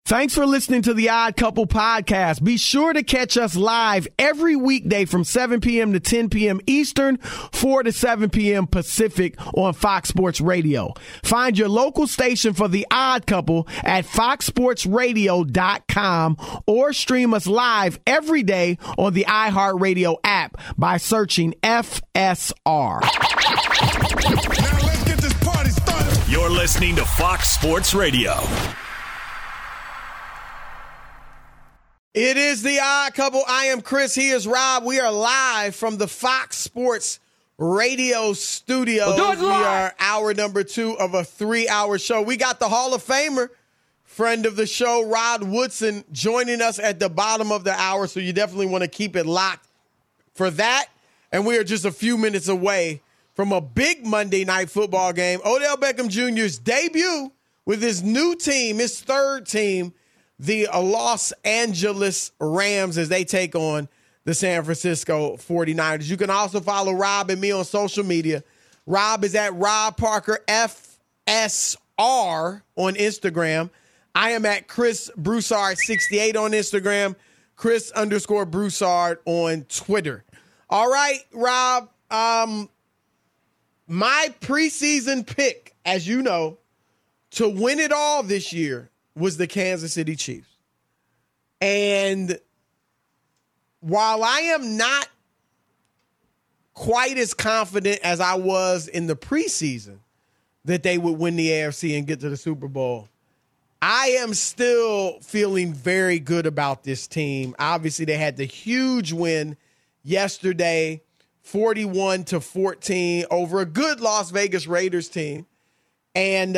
Thanks for listening to the Odd Couple podcast. Be sure to catch us live every weekday from 7 p.m. to 10 p.m. Eastern, 4 to 7 p.m. Pacific on Fox Sports Radio. Find your local station for the Odd Couple at foxsportsradio.com or stream us live every day on the iHeartRadio app by searching FSR. Now let's get this party started. You're listening to Fox Sports Radio. It is the Odd Couple. I am Chris. He is Rob. We are live from the Fox Sports Radio studios. We are hour number 2 of a 3-hour show. We got the Hall of Famer, friend of the show, Rod Woodson, joining us at the bottom of the hour. So you definitely want to keep it locked for that. And we are just a few minutes away from a big Monday night football game. Odell Beckham Jr.'s debut with his new team, his third team, the Los Angeles Rams, as they take on the San Francisco 49ers. You can also follow Rob and me on social media. Rob is at Rob Parker FSR on Instagram. I am at Chris Broussard 68 on Instagram, Chris_Broussard on Twitter. All right, Rob, my preseason pick, as you know, to win it all this year was the Kansas City Chiefs. And while I am not quite as confident as I was in the preseason that they would win the AFC and get to the Super Bowl, I am still feeling very good about this team. Obviously, they had the huge win yesterday, 41-14 over a good Las Vegas Raiders team. And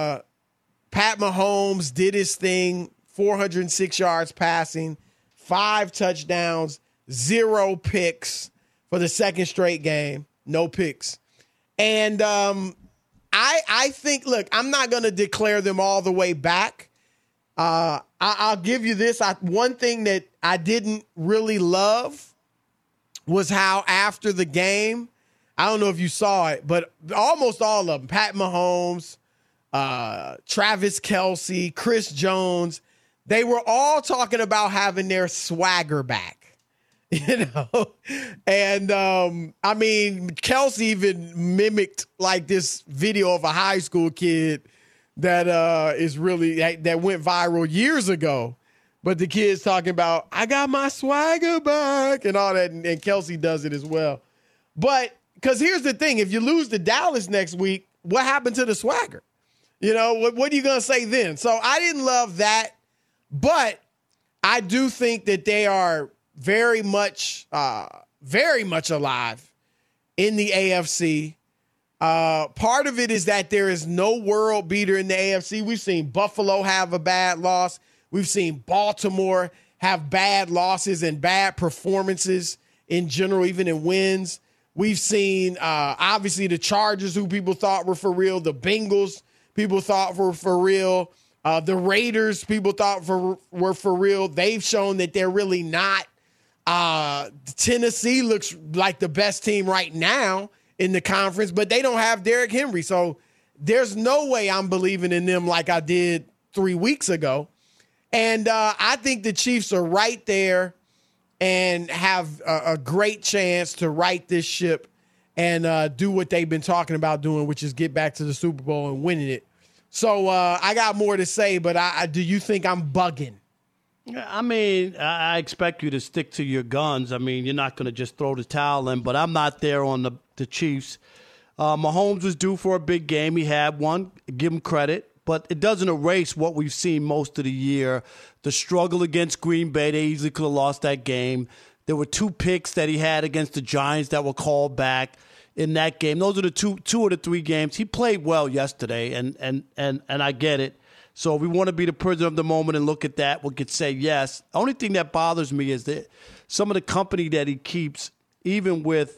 Pat Mahomes did his thing, 406 yards passing, 5 touchdowns, 0 picks for the second straight game, no picks. And I think, look, I'm not going to declare them all the way back. I'll give you this. One thing that I didn't really love was how after the game, I don't know if you saw it, but almost all of them, Pat Mahomes, Travis Kelce, Chris Jones, they were all talking about having their swagger back, you know? And, I mean, Kelce even mimicked like this video of a high school kid that is really, that went viral years ago. But the kid's talking about, I got my swagger back and all that. And Kelce does it as well. But because here's the thing, if you lose to Dallas next week, what happened to the swagger? You know, what are you going to say then? So I didn't love that, but I do think that they are very much alive in the AFC. Part of it is that there is no world beater in the AFC. We've seen Buffalo have a bad loss. We've seen Baltimore have bad losses and bad performances in general, even in wins. We've seen, obviously, the Chargers, who people thought were for real, the Bengals, people thought were for real. The Raiders, people thought were for real. They've shown that they're really not. Tennessee looks like the best team right now in the conference, but they don't have Derrick Henry. So there's no way I'm believing in them like I did 3 weeks ago. And I think the Chiefs are right there and have a great chance to right this ship and do what they've been talking about doing, which is get back to the Super Bowl and winning it. So I got more to say, but do you think I'm bugging? I mean, I expect you to stick to your guns. I mean, you're not going to just throw the towel in, but I'm not there on the Chiefs. Mahomes was due for a big game. He had one. Give him credit. But it doesn't erase what we've seen most of the year. The struggle against Green Bay, they easily could have lost that game. There were 2 picks that he had against the Giants that were called back in that game. Those are the two of the 3 games. He played well yesterday, and I get it. So if we want to be the prisoner of the moment and look at that, we could say yes. The only thing that bothers me is that some of the company that he keeps, even with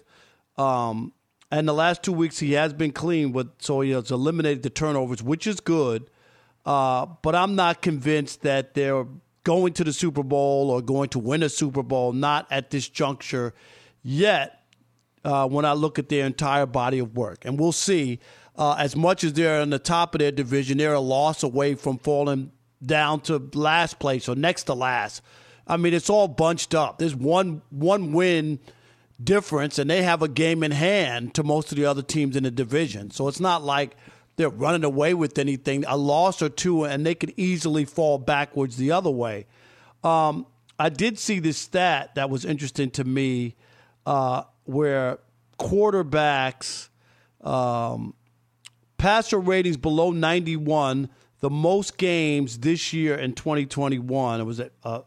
and the last 2 weeks he has been clean, so he has eliminated the turnovers, which is good. But I'm not convinced that they're going to the Super Bowl or going to win a Super Bowl, not at this juncture yet when I look at their entire body of work. And we'll see. As much as they're on the top of their division, they're a loss away from falling down to last place or next to last. I mean, it's all bunched up. There's one win difference, and they have a game in hand to most of the other teams in the division. So it's not like they're running away with anything. A loss or two, and they could easily fall backwards the other way. I did see this stat that was interesting to me where quarterbacks passer ratings below 91, the most games this year in 2021. It was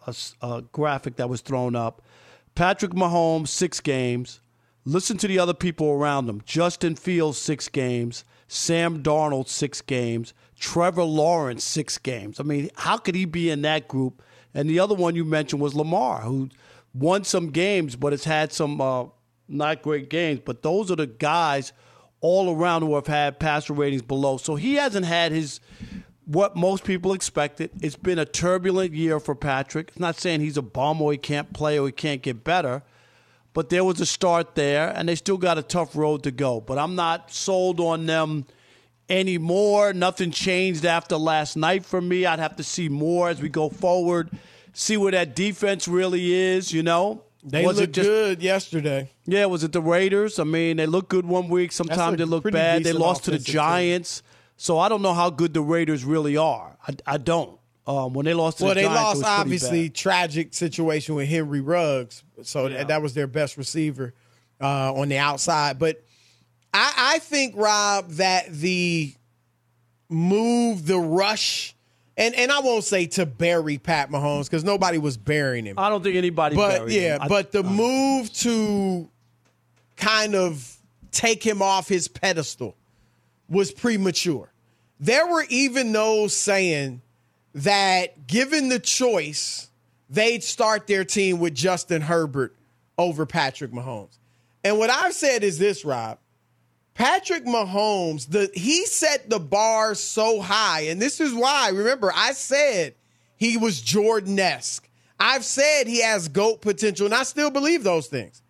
a graphic that was thrown up. Patrick Mahomes, 6 games. Listen to the other people around him. Justin Fields, 6 games. Sam Darnold, 6 games. Trevor Lawrence, 6 games. I mean, how could he be in that group? And the other one you mentioned was Lamar, who won some games but has had some not great games. But those are the guys all around who have had passer ratings below. So he hasn't had what most people expected. It's been a turbulent year for Patrick. It's not saying he's a bum or he can't play or he can't get better. But there was a start there, and they still got a tough road to go. But I'm not sold on them anymore. Nothing changed after last night for me. I'd have to see more as we go forward, see where that defense really is, you know. They looked good yesterday. Yeah, was it the Raiders? I mean, they look good one week. Sometimes they look bad. They lost to the Giants. So I don't know how good the Raiders really are. I don't. When they lost to the Giants, they lost, it was obviously, bad. tragic situation with Henry Ruggs. So that was their best receiver on the outside. But I think, Rob, that the move, the rush, and I won't say to bury Pat Mahomes because nobody was burying him. I don't think anybody buried him. But the move to kind of take him off his pedestal was premature. There were even those saying that given the choice, they'd start their team with Justin Herbert over Patrick Mahomes. And what I've said is this, Rob. Patrick Mahomes, he set the bar so high, and this is why, remember, I said he was Jordan-esque. I've said he has GOAT potential, and I still believe those things.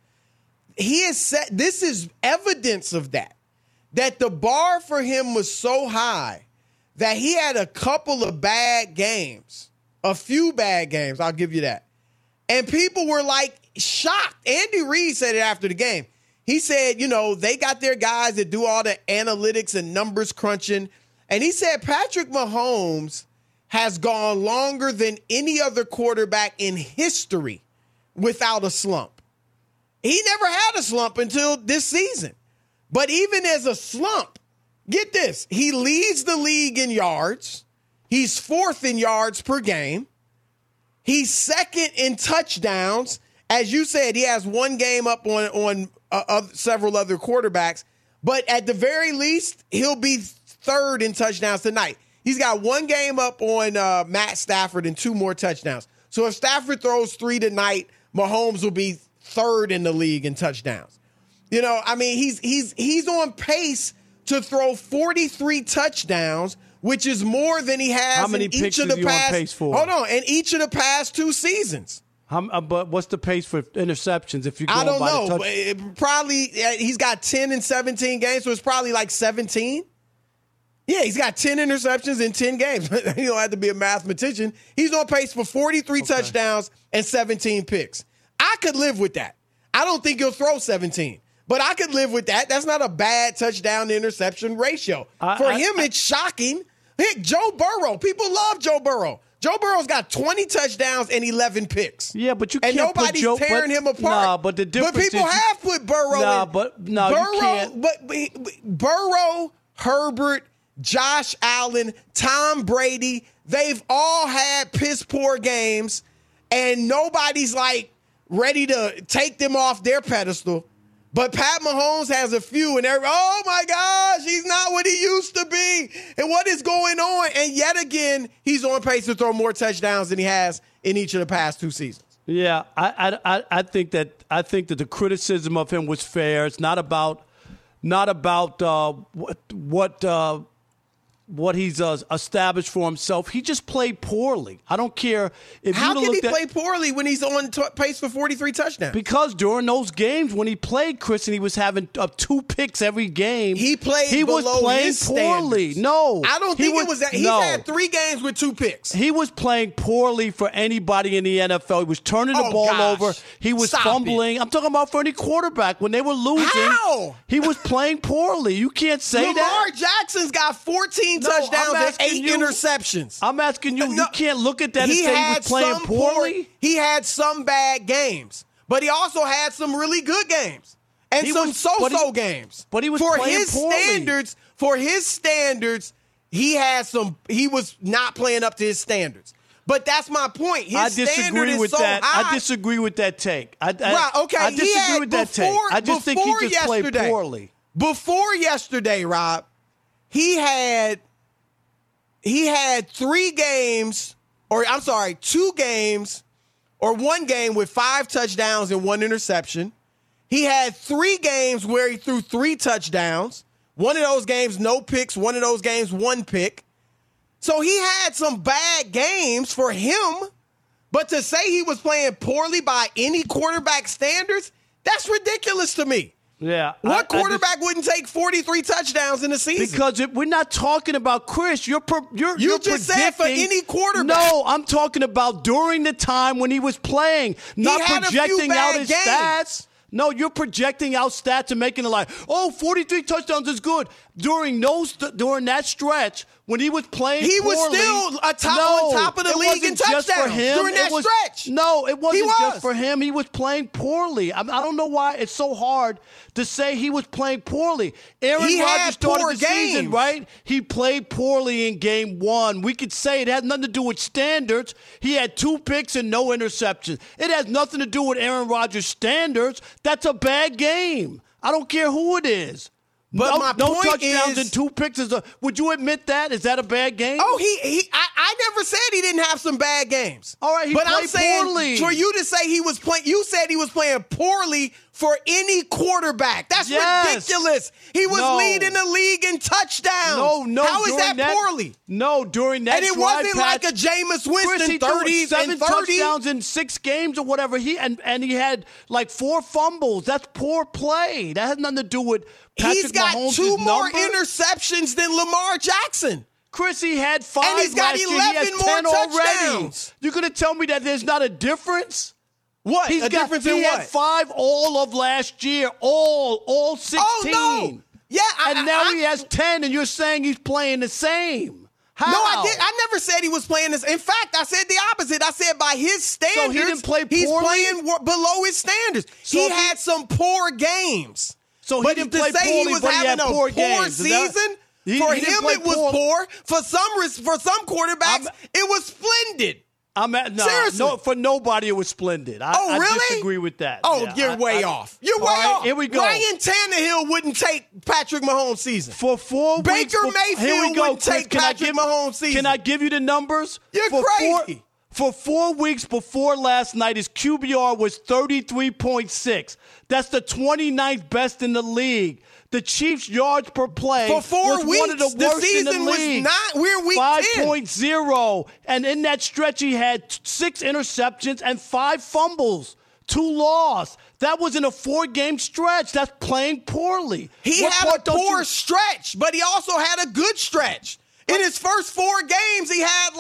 He has set, this is evidence of that the bar for him was so high that he had a couple of bad games, a few bad games, I'll give you that. And people were like shocked. Andy Reid said it after the game. He said, you know, they got their guys that do all the analytics and numbers crunching. And he said Patrick Mahomes has gone longer than any other quarterback in history without a slump. He never had a slump until this season. But even as a slump, get this, he leads the league in yards. He's 4th in yards per game. He's 2nd in touchdowns. As you said, he has one game up on several other quarterbacks. But at the very least, he'll be 3rd in touchdowns tonight. He's got one game up on Matt Stafford and 2 more touchdowns. So if Stafford throws 3 tonight, Mahomes will be 3rd in the league in touchdowns. You know, I mean, he's on pace to throw 43 touchdowns, which is more than he has. How many in picks each of the is he past, on pace for? Hold on, in each of the past 2 seasons. But what's the pace for interceptions if you go I don't by know. the touch? Probably he's got 10 in 17 games, so it's probably like 17. Yeah, he's got 10 interceptions in 10 games. You don't have to be a mathematician. He's on pace for 43 touchdowns and 17 picks. I could live with that. I don't think he'll throw 17. But I could live with that. That's not a bad touchdown to interception ratio. For him, it's shocking. Heck, Joe Burrow. People love Joe Burrow. Joe Burrow's got 20 toucburrows and 11 picks. Yeah, but you can't and nobody's put tearing him apart. Nah, but the difference But people have put Burrow in. You can't. But Burrow, Herbert, Josh Allen, Tom Brady, they've all had piss poor games, and nobody's like ready to take them off their pedestal. But Pat Mahomes has a few, and they're, oh my gosh, he's not what he used to be. And what is going on? And yet again, he's on pace to throw more touchdowns than he has in each of the past 2 seasons. Yeah, I think that the criticism of him was fair. It's not about what what he's established for himself. He just played poorly. I don't care if How can he play poorly when he's on pace for 43 touchdowns? Because during those games when he played, Chris, and he was having 2 picks every game, he was playing his poorly. Standards. No, I don't think it was that. He's had 3 games with 2 picks. He was playing poorly for anybody in the NFL. He was turning the ball over. He was fumbling. I'm talking about for any quarterback when they were losing. How? He was playing poorly. You can't say Lamar that. Lamar Jackson's got 14 touchdowns and 8 interceptions. I'm asking you. You can't look at that and say he was playing poorly. He had some bad games, but he also had some really good games and some so-so games. But he was for playing his poorly. standards. For his standards, he was not playing up to his standards. But that's my point. His standard is so high. I disagree with that take. Right, okay. I disagree with that take. I just think he just played poorly. Before yesterday, Rob, he had 2 games, or 1 game with 5 touchdowns and 1 interception. He had 3 games where he threw 3 touchdowns. One of those games, no picks. One of those games, 1 pick. So he had some bad games for him. But to say he was playing poorly by any quarterback standards, that's ridiculous to me. Yeah. What quarterback wouldn't take 43 touchdowns in a season? Because we're not talking about Chris. You're just said for any quarterback. No, I'm talking about during the time when he was playing, not projecting out his stats. No, you're projecting out stats and making it like, 43 touchdowns is good. During that stretch, when he was playing he poorly, was still on top of the league in touchdowns during that stretch. No, it wasn't just for him. He was playing poorly. I don't know why it's so hard to say he was playing poorly. Aaron Rodgers started the season, right? He played poorly in game 1. We could say it had nothing to do with standards. He had 2 picks and no interceptions. It has nothing to do with Aaron Rodgers' standards. That's a bad game. I don't care who it is. But no touchdowns and 2 picks. Would you admit that? Is that a bad game? I never said he didn't have some bad games. All right, but I'm saying poorly. For you to say he was playing, you said he was playing poorly for any quarterback. That's ridiculous. He was leading the league in touchdowns. No. How is that poorly? No, during that and it wasn't like a Jameis Winston 30 7 and 30 touchdowns in 6 games or whatever. He had like 4 fumbles. That's poor play. That has nothing to do with Patrick He's got Mahomes' 2 more number. Interceptions than Lamar Jackson. Chris, he had 5 and he's got last 11 year. He has more 10 touchdowns. already. You're going to tell me that there's not a difference? What? He had 5 all of last year, all 16. Oh, no. Yeah, and now he has 10, and you're saying he's playing the same. How? No, I never said he was playing this. In fact, I said the opposite. I said by his standards, so he didn't play poorly? He's playing below his standards. So he had some poor games. So he didn't play poorly, he was but he having had a poor season, for him it was poor. For some quarterbacks, it was splendid. Seriously. No, for nobody it was splendid. Really? I disagree with that. You're way off. You're way off. Here we go. Ryan Tannehill wouldn't take Patrick Mahomes' season. For 4 weeks. Baker Mayfield wouldn't take Patrick Mahomes' season. Can I give you the numbers? You're crazy. For 4 weeks before last night, his QBR was 33.6. That's the 29th best in the league. The Chiefs' yards per play for 4 was weeks, one of the worst season in the league. We're week 5.0. And in that stretch, he had 6 interceptions and 5 fumbles. 2 lost. That was in a 4-game stretch. That's playing poorly. He had a poor stretch, but he also had a good stretch. In his first 4 games, he had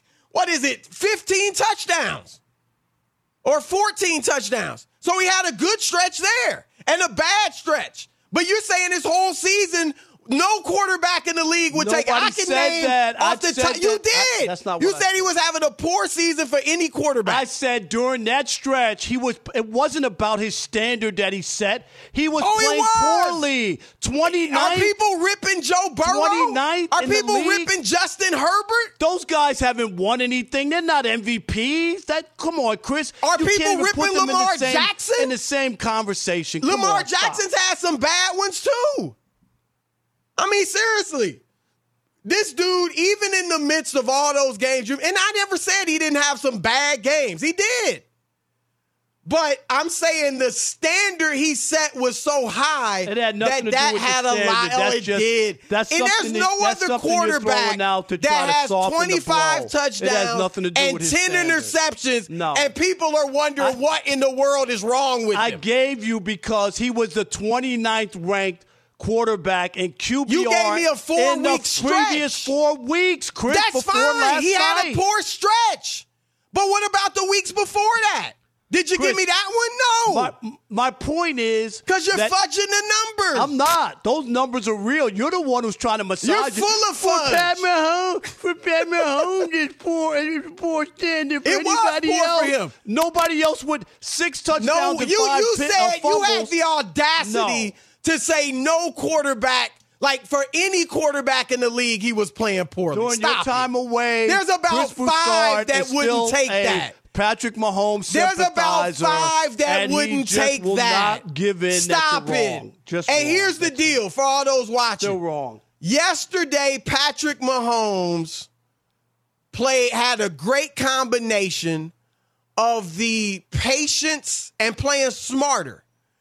15 touchdowns or 14 touchdowns. So he had a good stretch there and a bad stretch. But you're saying this whole season, no quarterback in the league would take it. I can name that. Off the top. You did. That's not what you said he was having a poor season for any quarterback. I said during that stretch, it wasn't about his standard that he set. He was playing poorly. 29th. Are people ripping Joe Burrow? 29th. Are people ripping Justin Herbert? Those guys haven't won anything. They're not MVPs. Come on, Chris. Are people ripping Lamar Jackson? In the same conversation. Lamar Jackson's had some bad ones too. I mean, seriously, this dude, even in the midst of all those games, and I never said he didn't have some bad games. He did. But I'm saying the standard he set was so high It had nothing that to do with had the a standard. lot. That's It just, did. That's and there's no that's other something you're quarterback throwing out to that try to has soften 25 the blow. touchdowns It has nothing to do and with his 10 standard. interceptions. No. And people are wondering what in the world is wrong with I him. gave you because he was the 29th ranked quarterback in QBR. You gave me a in 4-week the stretch. previous 4 weeks, Chris. That's before fine. last He had night. a poor stretch. But what about the weeks before that? Did you Chris, give me that one? No. My point is Because you're that fudging the numbers. I'm not. Those numbers are real. You're the one who's trying to massage You're it. full of fudge. For Pat Mahomes, it's poor standard for It was anybody poor else. for him. Nobody else with 6 touchdowns No, and you 5 said you had fumbles. the audacity to say no quarterback, like for any quarterback in the league, he was playing poorly. During Stop your time it. away, There's about Chris 5 Broussard that is wouldn't still take a that. Patrick Mahomes There's about sympathizer, 5 that and he wouldn't just take will that. Not give in. Stop That's it. wrong. Just and wrong. here's the deal for all those watching. Still wrong. Yesterday, Patrick Mahomes had a great combination of the patience and playing smarter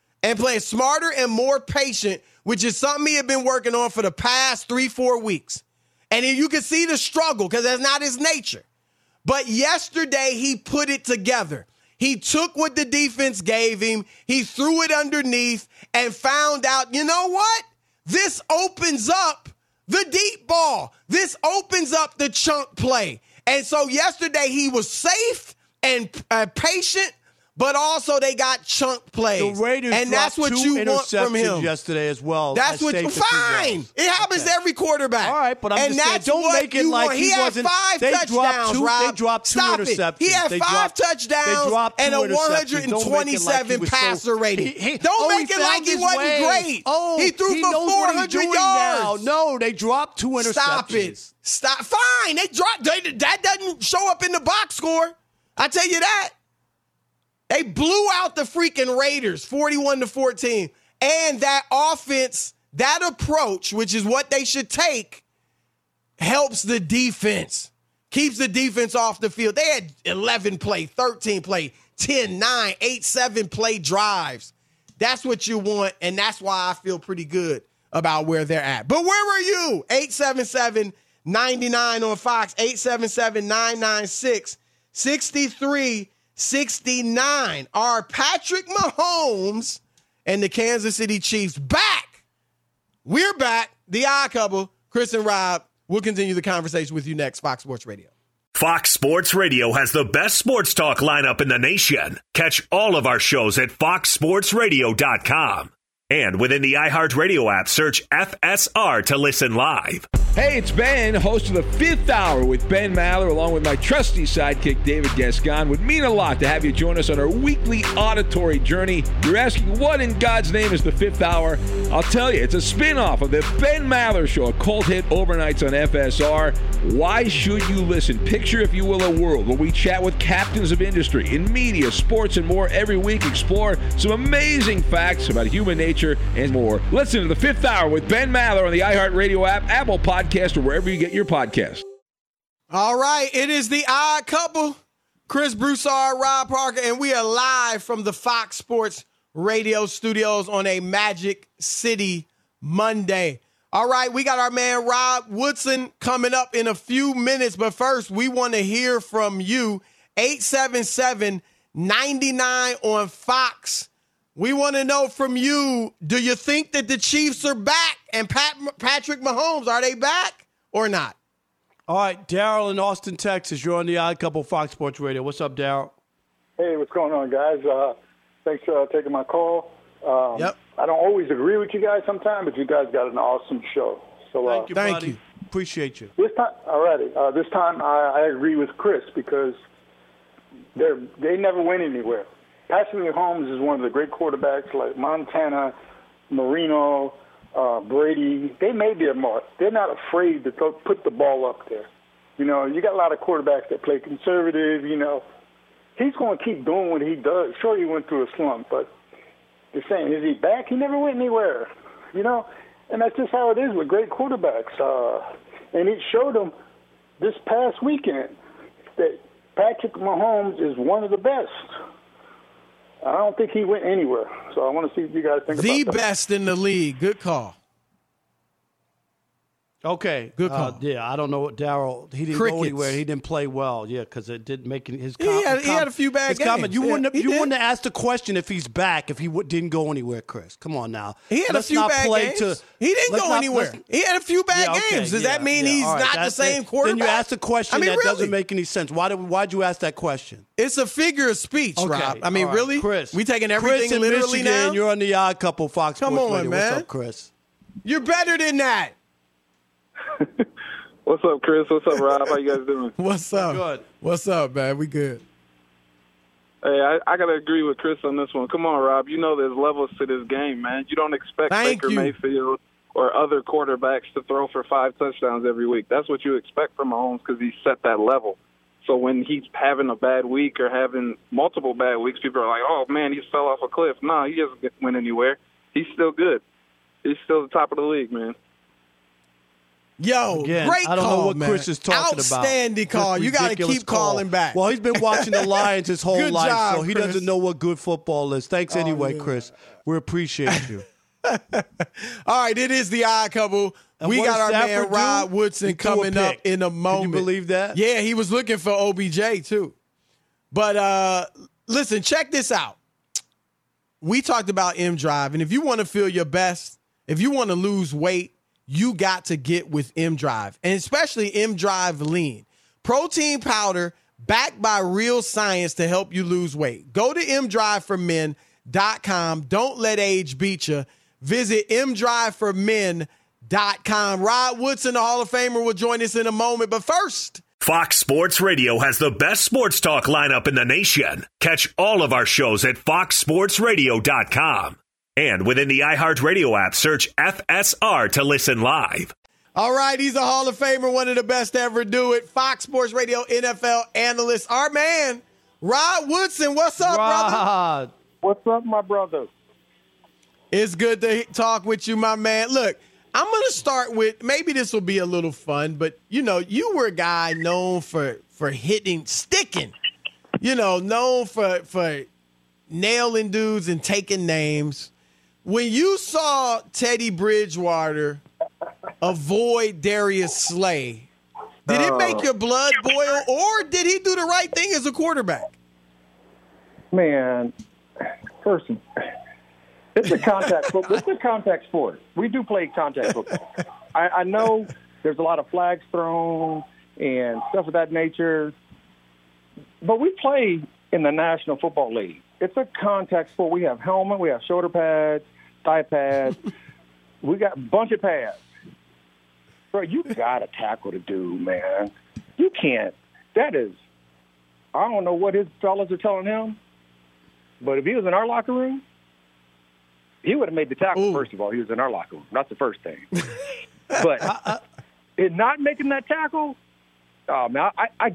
and more patient, which is something he had been working on for the past 3-4 weeks. And you can see the struggle because that's not his nature. But yesterday, he put it together. He took what the defense gave him, he threw it underneath, and found out, you know what? This opens up the deep ball. This opens up the chunk play. And so yesterday, he was safe and patient, but also they got chunk plays. The Raiders and that's what dropped you 2 want from interceptions him. yesterday as well. That's what you fine. It happens to every quarterback. All right, but I'm and just saying, that's don't what make it you like want. he had wasn't. 5 They touchdowns, dropped 2. Rob. They dropped 2 Stop interceptions. It. He had They 5 dropped, They touchdowns dropped 2 and a interceptions. Don't make it like 127 he was passer so, rating. Don't make it like he wasn't way. great. Oh, he threw for knows what he's 400 doing yards. Now. No, they dropped 2 interceptions. Stop it. Stop. Fine. That doesn't show up in the box score. I tell you that. They blew out the freaking Raiders 41-14. And that offense, that approach, which is what they should take, helps the defense. Keeps the defense off the field. They had 11 play, 13 play, 10, 9, 8, 7 play drives. That's what you want, and that's why I feel pretty good about where they're at. But where were you? 877-99 on Fox, 877-996-6369. Are Patrick Mahomes and the Kansas City Chiefs back? We're back. The Odd Couple, Chris and Rob. We'll continue the conversation with you next, Fox Sports Radio. Fox Sports Radio has the best sports talk lineup in the nation. Catch all of our shows at foxsportsradio.com. And within the iHeartRadio app, search FSR to listen live. Hey, it's Ben, host of the Fifth Hour with Ben Maller, along with my trusty sidekick, David Gascon. Would mean a lot to have you join us on our weekly auditory journey. You're asking, what in God's name is the Fifth Hour? I'll tell you, it's a spin-off of the Ben Maller Show, a cult hit overnights on FSR. Why should you listen? Picture, if you will, a world where we chat with captains of industry in media, sports, and more every week. Explore some amazing facts about human nature and more. Listen to the Fifth Hour with Ben Maller on the iHeartRadio app, Apple Podcast, or wherever you get your podcasts. All right, it is the Odd Couple, Chris Broussard, Rob Parker, and we are live from the Fox Sports Radio studios on a Magic City Monday. All right, we got our man Rob Woodson coming up in a few minutes, but first we want to hear from you. 877-99 on Fox. We want to know from you, do you think that the Chiefs are back? And Patrick Mahomes, are they back or not? All right, Daryl in Austin, Texas. You're on the Odd Couple Fox Sports Radio. What's up, Daryl? Hey, what's going on, guys? Thanks for taking my call. Yep. I don't always agree with you guys sometimes, but you guys got an awesome show. So Thank you, thank buddy. you. Appreciate you. This time, this time I agree with Chris because they never went anywhere. Patrick Mahomes is one of the great quarterbacks like Montana, Marino, Brady. They made their mark. They're not afraid to put the ball up there. You know, you got a lot of quarterbacks that play conservative. You know, he's going to keep doing what he does. Sure, he went through a slump, but you're saying, is he back? He never went anywhere. You know, and that's just how it is with great quarterbacks. And it showed them this past weekend that Patrick Mahomes is one of the best. I don't think he went anywhere. So I want to see what you guys think about that. The best in the league. Good call. Okay. Good call. Yeah, I don't know what Darryl. He didn't Crickets. go anywhere. He didn't play well. Yeah, because it didn't make his. He had a few bad games. You Yeah, wouldn't. he You did. wouldn't have asked the question if he's back if he didn't go anywhere, Chris. Come on now. He had Let's a few not bad play games. He didn't go anywhere. He had a few bad games. Does that mean he's all right, not the that's same it. quarterback? Then you asked a question that really? doesn't make any sense. Why'd you ask that question? It's a figure of speech, Okay. Rob. I mean, All right. really? Chris. We taking everything Chris in literally Michigan, now? You're on the Odd Couple Fox Come Sports on, Radio. man. What's up, Chris? You're better than that. What's up, Chris? What's up, Rob? How you guys doing? What's up? Good. What's up, man? We good. Hey, I got to agree with Chris on this one. Come on, Rob. You know there's levels to this game, man. You don't expect Thank Baker you. Mayfield or other quarterbacks to throw for 5 touchdowns every week. That's what you expect from Mahomes because he set that level. So when he's having a bad week or having multiple bad weeks, people are like, oh, man, he fell off a cliff. No, he doesn't went anywhere. He's still good. He's still the top of the league, man. Yo, Again, great I don't call, know what man. Chris is talking about. Outstanding call. Just You got to ridiculous keep call. calling back. Well, he's been watching the Lions his whole Good life, job, so he Chris. doesn't know what good football is. Thanks anyway, yeah. Chris. We appreciate you. All right, it is the Odd Couple. And We what got does our Stafford man do? Rod He Woodson threw a coming up pick. in a moment. Can you believe that? Yeah, he was looking for OBJ too. But listen, check this out. We talked about M Drive, and if you want to feel your best, if you want to lose weight, you got to get with M Drive, and especially M Drive Lean. Protein powder backed by real science to help you lose weight. Go to mdriveformen.com. Don't let age beat you. Visit mdriveformen.com. Rod Woodson, the Hall of Famer, will join us in a moment. But first, Fox Sports Radio has the best sports talk lineup in the nation. Catch all of our shows at foxsportsradio.com. And within the iHeartRadio app, search FSR to listen live. all right, he's a Hall of Famer, one of the best to ever do it. Fox Sports Radio NFL analyst, our man, Rod Woodson. What's up, brother? Rod. What's up, my brother? It's good to talk with you, my man. Look, I'm going to start with, maybe this will be a little fun, but, you were a guy known for sticking, known for nailing dudes and taking names. When you saw Teddy Bridgewater avoid Darius Slay, did it make your blood boil, or did he do the right thing as a quarterback? Man, first, it's a contact football. It's a contact sport. We do play contact football. I know there's a lot of flags thrown and stuff of that nature, but we play in the National Football League. It's a contact sport. We have helmet, we have shoulder pads, thigh pads. We got a bunch of pads. Bro, you got to tackle the dude, man. You can't. That is, I don't know what his fellas are telling him, but if he was in our locker room, he would have made the tackle. First of all, he was in our locker room. That's the first thing. But in not making that tackle, oh, man, I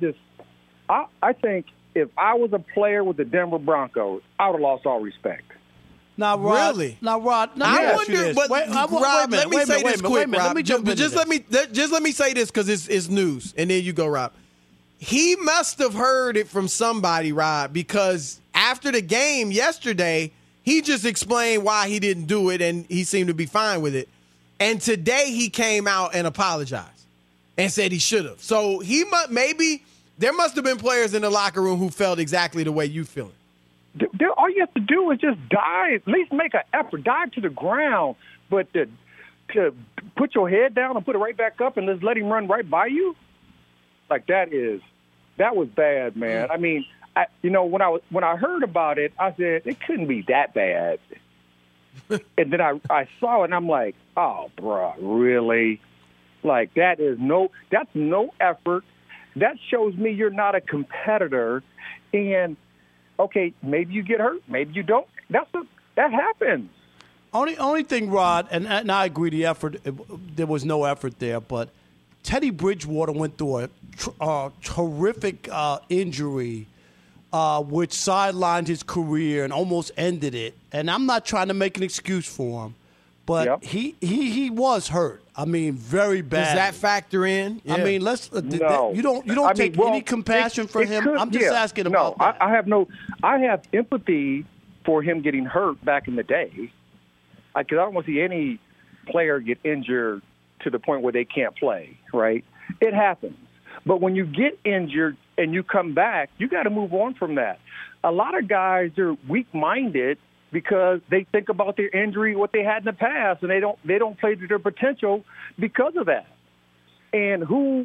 think if I was a player with the Denver Broncos, I would have lost all respect. Now, Rod. Really? Now, Rod. I wonder, but Rob, let me say this quick, Rob. Let me jump just let me say this because it's news, and then you go, Rob. He must have heard it from somebody, Rob, because after the game yesterday, he just explained why he didn't do it, and he seemed to be fine with it. And today he came out and apologized and said he should have. So maybe there must have been players in the locker room who felt exactly the way you feeling. All you have to do is just dive, at least make an effort, dive to the ground. But to put your head down and put it right back up and just let him run right by you, like that was bad, man. I mean, when I heard about it, I said it couldn't be that bad. And then I saw it and I'm like, oh, bro, really? Like that's no effort. That shows me you're not a competitor. And okay, maybe you get hurt, maybe you don't. That happens. Only thing, Rod, and I agree, the effort, there was no effort there, but Teddy Bridgewater went through a terrific injury, which sidelined his career and almost ended it. And I'm not trying to make an excuse for him, but he was hurt. I mean, very bad. Does that factor in? Yeah. I mean, No. you don't take any compassion for him. I'm just asking about that. I have empathy for him getting hurt back in the day. Because I don't want to see any player get injured to the point where they can't play, right? It happens. But when you get injured and you come back, you got to move on from that. A lot of guys are weak-minded because they think about their injury, what they had in the past, and they don't play to their potential because of that. And who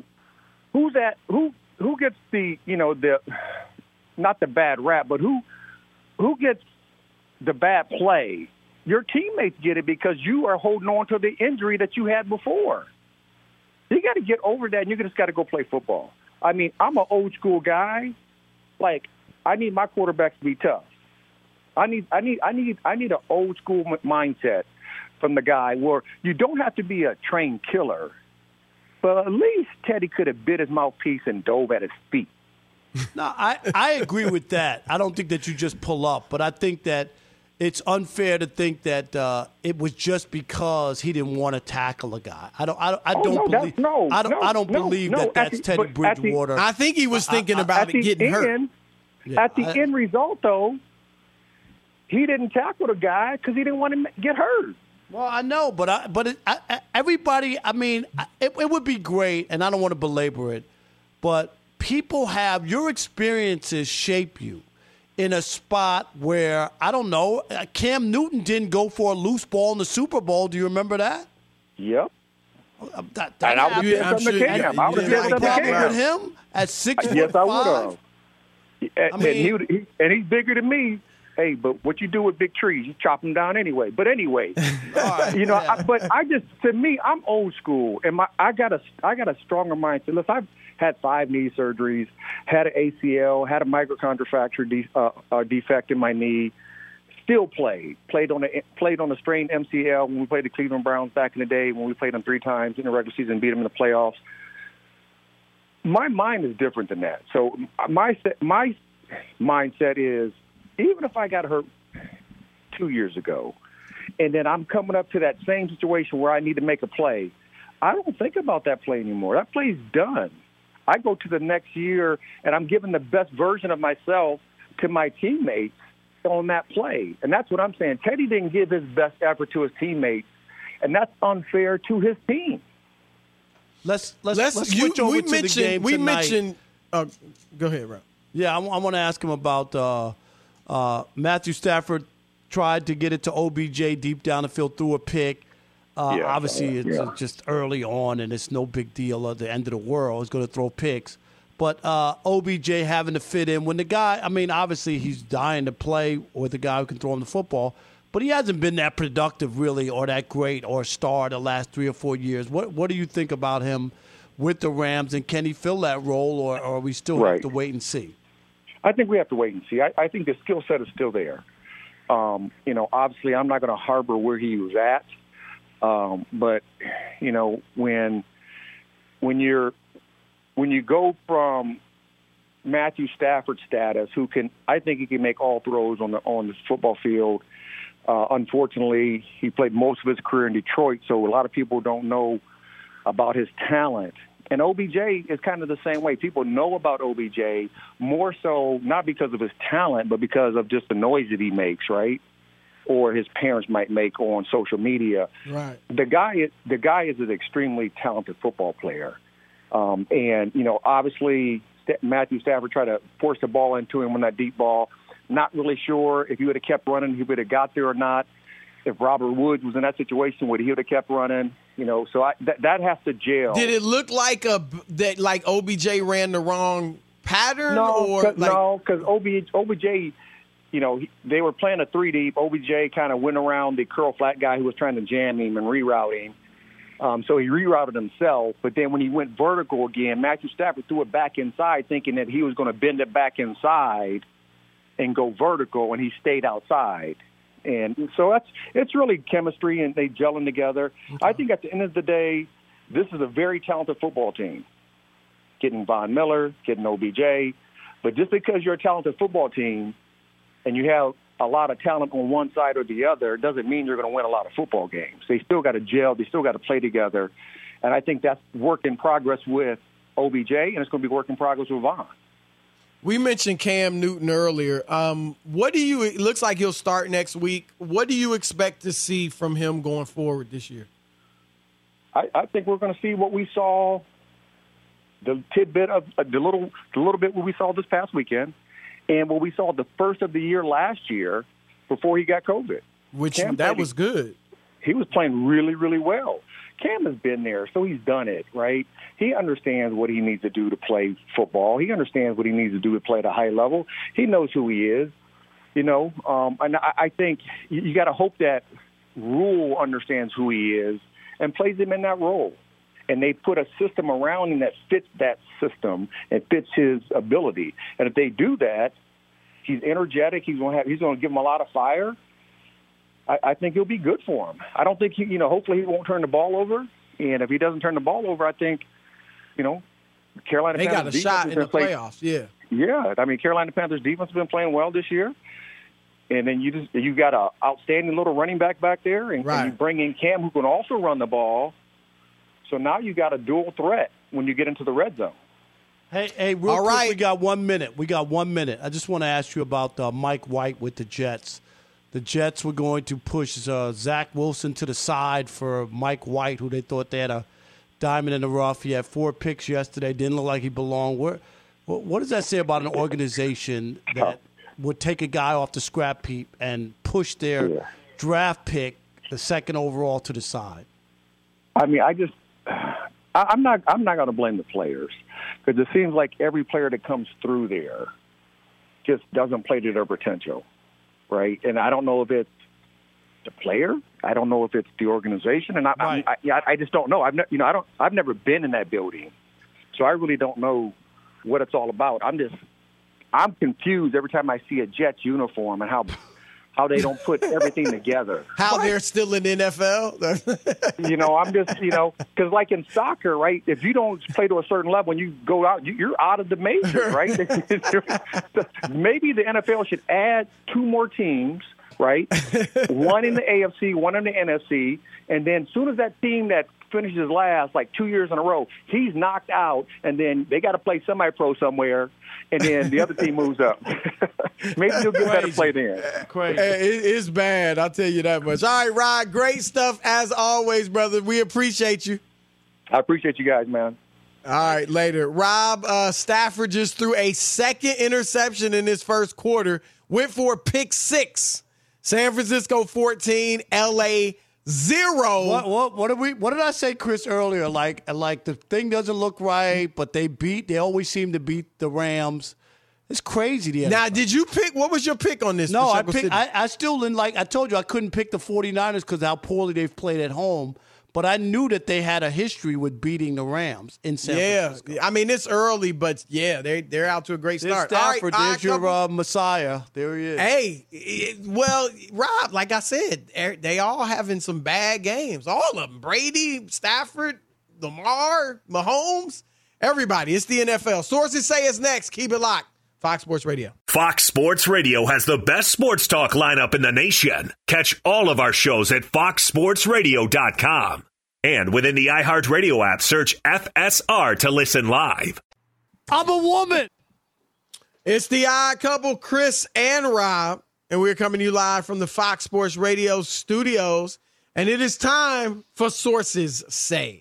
gets the not the bad rap, but who gets the bad play? Your teammates get it because you are holding on to the injury that you had before. You got to get over that, and you just got to go play football. I mean, I'm an old school guy. Like, I need my quarterbacks to be tough. I need an old school mindset from the guy where you don't have to be a trained killer, but at least Teddy could have bit his mouthpiece and dove at his feet. No, I agree with that. I don't think that you just pull up, but I think that it's unfair to think that it was just because he didn't want to tackle a guy. I don't believe that's Teddy Bridgewater. I think he was thinking about it getting hurt. At the end result, though, he didn't tackle the guy because he didn't want him to get hurt. Well, I know, but everybody. I mean, it would be great, and I don't want to belabor it, but people have your experiences shape you in a spot where, I don't know, Cam Newton didn't go for a loose ball in the Super Bowl. Do you remember that? Yep. That and I would have said something to Cam. I would have said something to Cam. With him at 6'5"? Yes, I would have. And he's bigger than me. Hey, but what you do with big trees, you chop them down anyway. But anyway, to me, I'm old school, and I got a stronger mindset. Listen, I've had 5 knee surgeries, had an ACL, had a microchondrial fracture defect in my knee. Still played on a strained MCL when we played the Cleveland Browns back in the day, when we played them 3 times in the regular season and beat them in the playoffs. My mind is different than that. So my mindset is, even if I got hurt 2 years ago, and then I'm coming up to that same situation where I need to make a play, I don't think about that play anymore. That play's done. I go to the next year, and I'm giving the best version of myself to my teammates on that play. And that's what I'm saying. Teddy didn't give his best effort to his teammates, and that's unfair to his team. Let's switch over to the game tonight. We mentioned go ahead, Rob. Yeah, I want to ask him about Matthew Stafford tried to get it to OBJ deep down the field through a pick. Obviously, it's just early on, and it's no big deal at the end of the world. He's going to throw picks. But OBJ having to fit in when the guy, I mean, obviously he's dying to play with the guy who can throw him the football, but he hasn't been that productive really or that great or star the last 3 or 4 years. What do you think about him with the Rams, and can he fill that role, or are we still have to wait and see? I think we have to wait and see. I think the skill set is still there. Obviously I'm not going to harbor where he was at. But when you go from Matthew Stafford status, I think he can make all throws on the football field. Unfortunately, he played most of his career in Detroit, so a lot of people don't know about his talent. And OBJ is kind of the same way. People know about OBJ more so not because of his talent, but because of just the noise that he makes, right? Or his parents might make on social media. Right. The guy is an extremely talented football player. Obviously Matthew Stafford tried to force the ball into him on that deep ball. Not really sure if he would have kept running, he would have got there or not. If Robert Woods was in that situation, would he have kept running? So that has to gel. Did it look like that OBJ ran the wrong pattern? No, because OBJ, they were playing a 3-deep. OBJ kind of went around the curl flat guy who was trying to jam him and reroute him. So he rerouted himself. But then when he went vertical again, Matthew Stafford threw it back inside thinking that he was going to bend it back inside and go vertical, and he stayed outside. And so it's really chemistry, and they gelling together. Okay. I think at the end of the day, this is a very talented football team. Getting Von Miller, getting OBJ. But just because you're a talented football team and you have a lot of talent on one side or the other doesn't mean you're going to win a lot of football games. They still got to gel. They still got to play together. And I think that's work in progress with OBJ, and it's going to be work in progress with Von. We mentioned Cam Newton earlier. It looks like he'll start next week. What do you expect to see from him going forward this year? I think we're going to see what we saw, the tidbit of the little bit what we saw this past weekend, and what we saw the first of the year last year before he got COVID. That was good. He was playing really, really well. Cam has been there, so he's done it, right? He understands what he needs to do to play football. He understands what he needs to do to play at a high level. He knows who he is, and I think you got to hope that Rule understands who he is and plays him in that role. And they put a system around him that fits that system and fits his ability. And if they do that, he's energetic. He's going to give him a lot of fire. I think it'll be good for him. I don't think hopefully he won't turn the ball over. And if he doesn't turn the ball over, I think, Carolina they Panthers got a shot in the playoffs. Yeah. Yeah. I mean, Carolina Panthers defense has been playing well this year. And then you got an outstanding little running back there, and you bring in Cam, who can also run the ball. So now you got a dual threat when you get into the red zone. Hey, real quick, we got 1 minute. I just want to ask you about Mike White with the Jets. The Jets were going to push Zach Wilson to the side for Mike White, who they thought they had a diamond in the rough. He had 4 picks yesterday. Didn't look like he belonged. What does that say about an organization that would take a guy off the scrap heap and push their draft pick, the second overall, to the side? I mean, I'm not going to blame the players, because it seems like every player that comes through there just doesn't play to their potential, right? And I don't know if it's the player, I don't know if it's the organization, and I just don't know. I've never been in that building, so I really don't know what it's all about. I'm confused every time I see a Jets uniform and how they don't put everything together. How they're still in the NFL? I'm just, because like in soccer, right, if you don't play to a certain level and you go out, you're out of the major, right? Maybe the NFL should add 2 more teams, right? One in the AFC, one in the NFC, and then as soon as that team that finishes last, like 2 years in a row, he's knocked out, and then they got to play semi-pro somewhere, and then the other team moves up. Maybe they'll get better play then. Crazy. It's bad, I'll tell you that much. All right, Rod, great stuff as always, brother. We appreciate you. I appreciate you guys, man. All right, later. Rob, Stafford just threw a second interception in his first quarter, went for a pick 6. San Francisco 14, L.A. 0. What did I say, Chris, earlier? Like the thing doesn't look right, but they always seem to beat the Rams. It's crazy. Now, did you pick? What was your pick on this? No, I still didn't like. I told you I couldn't pick the 49ers because how poorly they've played at home. But I knew that they had a history with beating the Rams in San Francisco. I mean, it's early, but they're out to a great start. Stafford, there's your Messiah. There he is. Hey, Rob, like I said, they all having some bad games. All of them. Brady, Stafford, Lamar, Mahomes, everybody. It's the NFL. Sources say it's next. Keep it locked. Fox Sports Radio. Fox Sports Radio has the best sports talk lineup in the nation. Catch all of our shows at foxsportsradio.com. And within the iHeartRadio app, search FSR to listen live. I'm a woman. It's the Odd Couple, Chris and Rob, and we're coming to you live from the Fox Sports Radio studios. And it is time for Sources Say.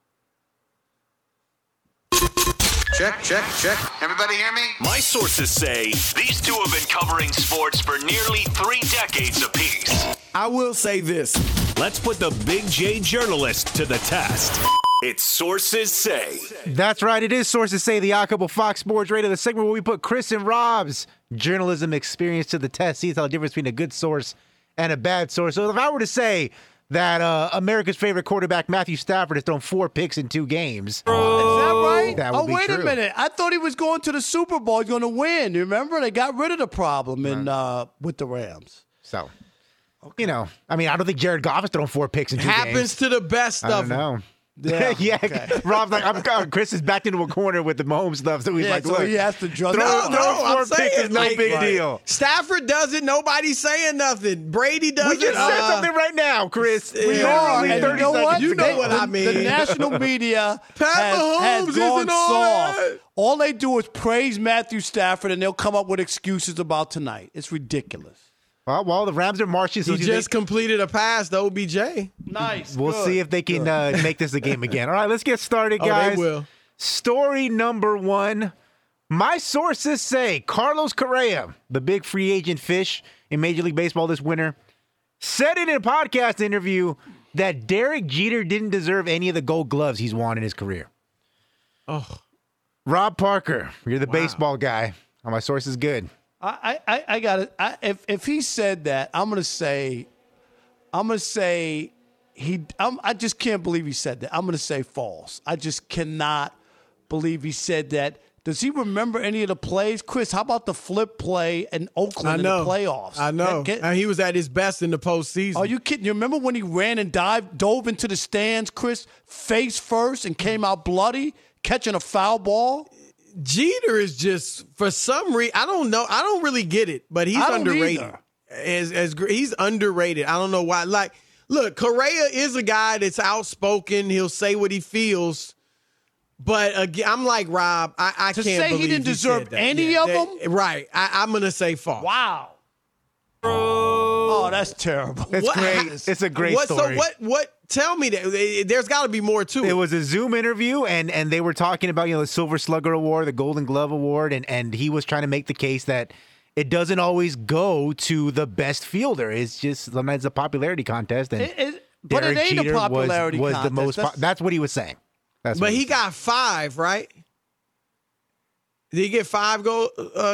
Check. Everybody hear me? My sources say these two have been covering sports for nearly 3 decades apiece. I will say this. Let's put the Big J journalist to the test. It's Sources Say. That's right. It is Sources Say, the Odd Couple Fox Sports Radio, the segment where we put Chris and Rob's journalism experience to the test, see the difference between a good source and a bad source. So if I were to say that America's favorite quarterback, Matthew Stafford, has thrown 4 picks in 2 games. Is that right? That would be wait true. A minute. I thought he was going to the Super Bowl. He's going to win. You remember? They got rid of the problem with the Rams. So, I mean, I don't think Jared Goff has thrown 4 picks in 2 games. Happens to the best of them. I don't know. Yeah, okay. Rob's like, Chris is backed into a corner with the Mahomes stuff, so he's like, so look, he has to trust. I'm four picks is saying, no like, big deal. Stafford does it. Nobody's saying nothing. Brady does it. We just said something right now, Chris. We yeah, are. and 30 you know what? seconds You know ago. what I mean. The national media Pat Mahomes has gone isn't all soft. that. All they do is praise Matthew Stafford, and they'll come up with excuses about tonight. It's ridiculous. Well, the Rams are marching. So He just completed a pass to OBJ. Nice. we'll good. see if they can make this a game again. All right, let's get started, guys. Oh, they will. Story number one. My sources say Carlos Correa, the big free agent fish in Major League Baseball this winter, said in a podcast interview that Derek Jeter didn't deserve any of the gold gloves he's won in his career. Oh, Rob Parker, you're the baseball guy. My source is good. I got it. If he said that, I'm gonna say I just can't believe he said that. I'm gonna say false. I just cannot believe he said that. Does he remember any of the plays? Chris, how about the flip play in Oakland in the playoffs? I know. And he was at his best in the postseason. Are you kidding? You remember when he ran and dove into the stands, Chris, face first and came out bloody, catching a foul ball? Jeter is just, for some reason, I don't know. I don't really get it, but he's underrated. He's underrated. I don't know why. Like, look, Correa is a guy that's outspoken. He'll say what he feels. But again, I'm like Rob. I can't say believe he didn't deserve said that. any of them. Right. I'm going to say false. Wow. Oh, that's terrible. It's great. It's a great story. So what? Tell me that there's got to be more to it. It was a Zoom interview, and they were talking about the Silver Slugger Award, the Golden Glove Award, and he was trying to make the case that it doesn't always go to the best fielder. It's just sometimes a popularity contest, and but it Derek ain't Jeter a popularity was contest. the most. That's what he was saying. But he got 5, right? Did he get 5 gold?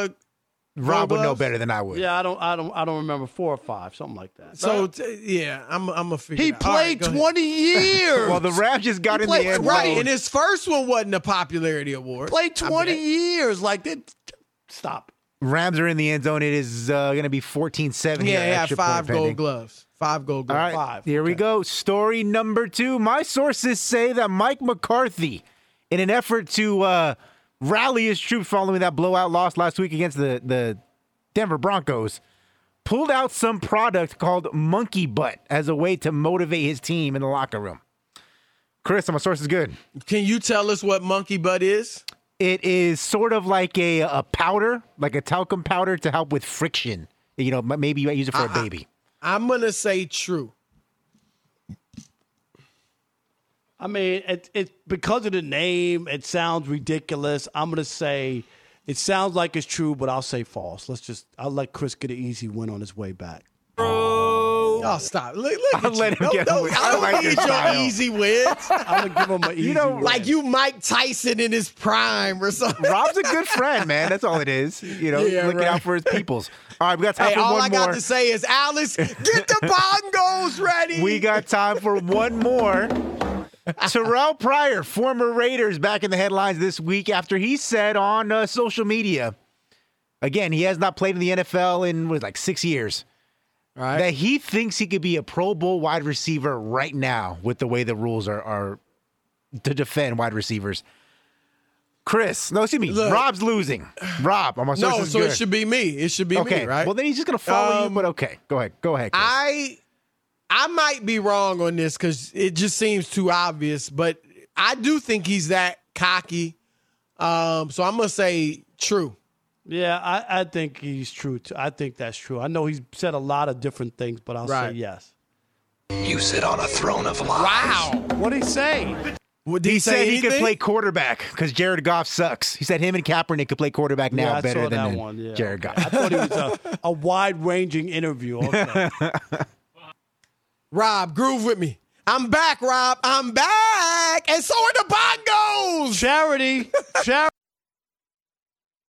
Rob would know better than I would. Yeah, I don't remember 4 or 5, something like that. So I'm a figure. He played 20 years. Well, the Rams just got in the end. Right, and his first one wasn't a popularity award. Played 20 years. Like that. Stop. Rams are in the end zone. It is going to be 14-7. Yeah, he had 5 gold gloves. 5 gold gloves. All right, 5. Here we go. Story number 2. My sources say that Mike McCarthy, in an effort to rally his troops following that blowout loss last week against the Denver Broncos, pulled out some product called Monkey Butt as a way to motivate his team in the locker room. Chris, my source is good. Can you tell us what Monkey Butt is? It is sort of like a powder, like a talcum powder to help with friction. Maybe you use it for a baby. I'm going to say true. I mean, it's because of the name, it sounds ridiculous. I'm going to say it sounds like it's true, but I'll say false. I'll let Chris get an easy win on his way back. Oh, stop. Look I'll let him get away. I don't need your easy wins. I'm going to give him an easy win. Like you Mike Tyson in his prime or something. Rob's a good friend, man. That's all it is. Looking out for his peoples. All right, we got time for all one I more. got to say is, Alice, get the bongos ready. We got time for one more. Terrell Pryor, former Raiders, back in the headlines this week after he said on social media, again, he has not played in the NFL in 6 years, that he thinks he could be a Pro Bowl wide receiver right now with the way the rules are to defend wide receivers. Chris, no, excuse me. Look, Rob's losing. Rob, I'm on No, so it should be me. It should be me, right? Well, then he's just going to follow you, but okay. Go ahead, Chris. I might be wrong on this because it just seems too obvious, but I do think he's that cocky. So I'm going to say true. Yeah, I think he's true, too. I think that's true. I know he's said a lot of different things, but I'll say yes. You sit on a throne of lies. Wow. What did he say? He said he could play quarterback because Jared Goff sucks. He said him and Kaepernick could play quarterback now better than Jared Goff. I thought it was a wide-ranging interview. Okay. Rob, groove with me. I'm back, Rob. I'm back. And so are the bongos. Charity.